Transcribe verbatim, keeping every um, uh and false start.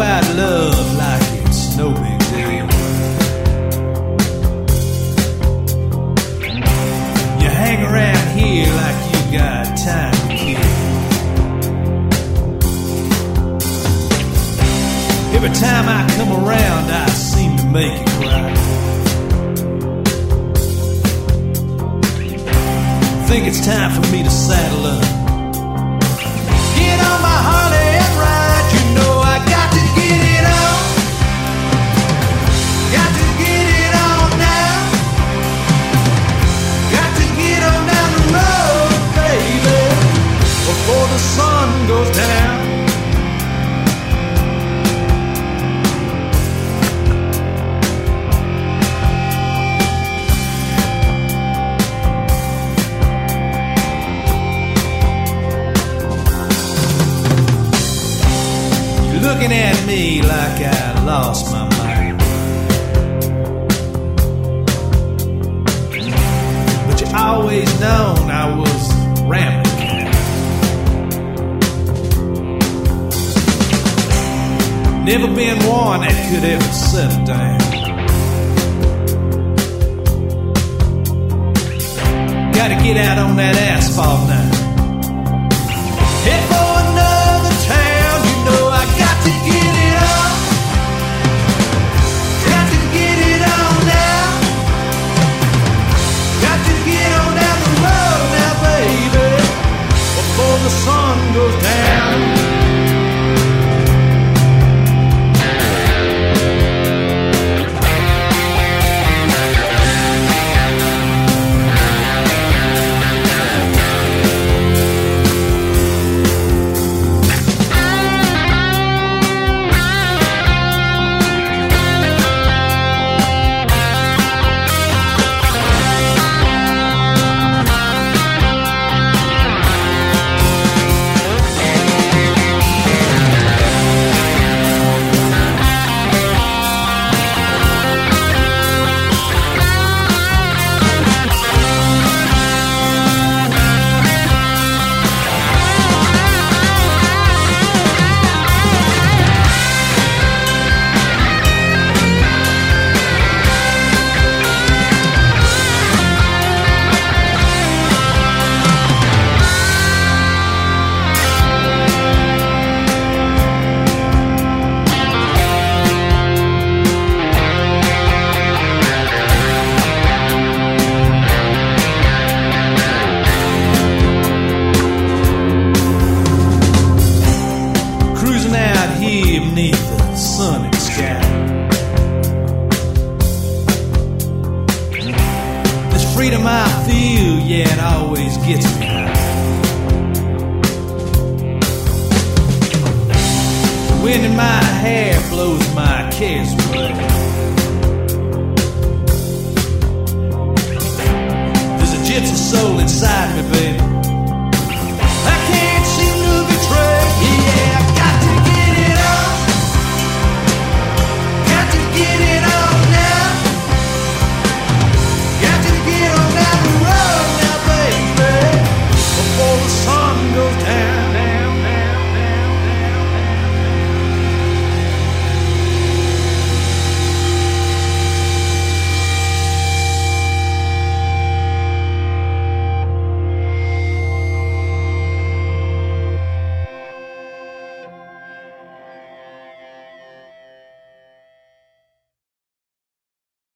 about love like it's no big deal. You hang around here like you got time to kill. Every time I come around, I seem to make you cry. Think it's time for me to saddle up, get on my Harley and ride. You know I got to get it on, got to get it on now, got to get on down the road, baby, before the sun goes down. Looking at me like I lost my mind, but you always known I was rambling. Never been one that could ever settle down. Gotta get out on that asphalt now, head for another town. You know I got to get it on, got to get it on now, got to get on down the road now, baby, before the sun goes down. Beneath the sunny sky, this freedom I feel, yeah, it always gets me high. The wind in my hair blows my cares away. There's a gypsy soul inside me, baby,